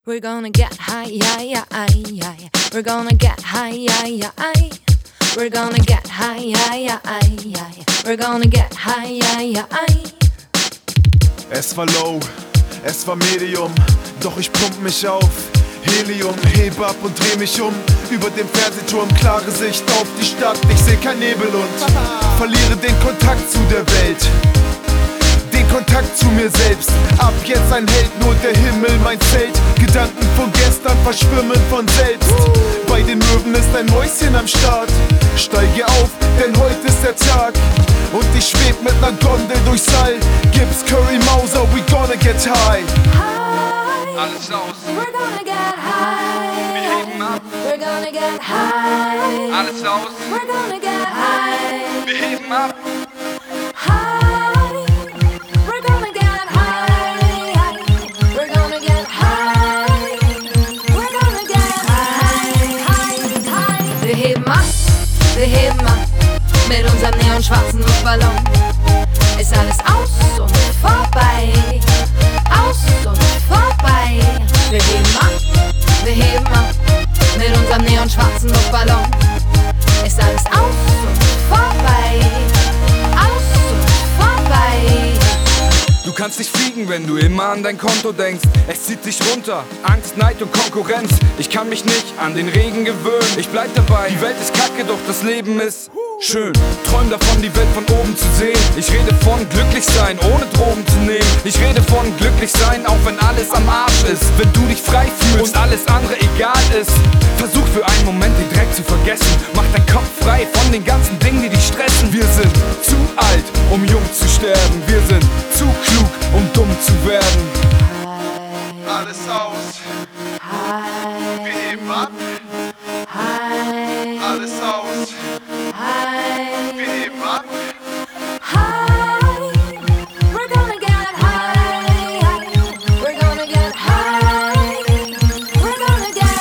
We're gonna get high, yeah, yeah, yeah. We're gonna get high, yeah, yeah, we're gonna get high, yeah, yeah, yeah. We're gonna get high, yeah, yeah. Es war low, es war Medium, doch ich pump mich auf Helium, heb ab und dreh mich um. Über dem Fernsehturm, klare Sicht auf die Stadt. Ich seh kein Nebel und verliere den Kontakt zu der Welt, den Kontakt zu mir selbst. Ab jetzt ein Held, nur der Himmel mein Zelt. Gedanken von gestern verschwimmen von selbst. Bei den Möwen ist ein Mäuschen am Start. Steige auf, denn heute ist der Tag. Und ich schweb mit ner Gondel durchs All. Gibt's Curry Mauser, we gonna get high. Alles aus. We're gonna get high. Wir heben ab. We're gonna get high. Alles aus. We're gonna get high. Wir heben ab. High. We're gonna get high. We're gonna get high. We're gonna get high. Wir heben ab. Wir heben ab. Mit unserem neonschwarzen Luftballon ist alles aus und vorbei. Aus und vorbei. Wir heben ab. Wir heben ab. Mit unserem neonschwarzen Luftballon ist alles aus und vorbei. Aus und vorbei. Du kannst nicht fliegen, wenn du immer an dein Konto denkst. Es zieht dich runter, Angst, Neid und Konkurrenz. Ich kann mich nicht an den Regen gewöhnen. Ich bleib dabei, die Welt ist kacke, doch das Leben ist schön. Träum davon, die Welt von oben zu sehen. Ich rede von glücklich sein, ohne Drogen zu nehmen. Ich rede von glücklich sein, auch wenn alles am Arsch ist. Wenn du dich frei fühlst und alles andere egal ist. Versuch für einen Moment den Dreck zu vergessen. Mach deinen Kopf frei von den ganzen Dingen, die dich stressen. Wir sind zu alt, um jung zu sterben. Wir sind zu klug, um dumm zu werden. Alles aus, wir heben ab. Alles aus, wir heben ab. We're gonna get high. We're gonna get high. We're gonna get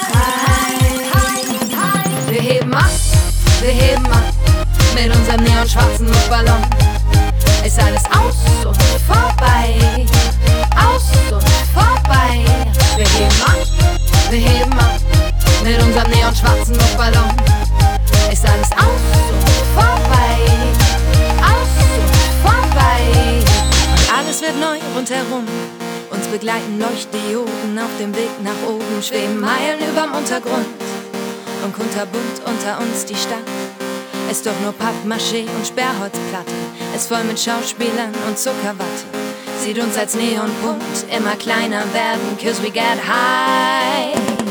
high. Wir heben ab. Wir heben ab. Mit unserem neonschwarzen Luftballon ist alles aus und vorbei. Aus und vorbei. Wir heben ab. Wir heben ab. Mit unserem neonschwarzen Luftballon ist alles aus und vorbei. Aus und vorbei. Und alles wird neu rundherum. Uns begleiten Leuchtdioden auf dem Weg nach oben. Schweben Meilen überm Untergrund. Und kunterbunt unter uns die Stadt. Ist doch nur Pappmaché und Sperrholzplatte. Ist voll mit Schauspielern und Zuckerwatte. Sieht uns als Neonpunkt immer kleiner werden. 'Cause we get high.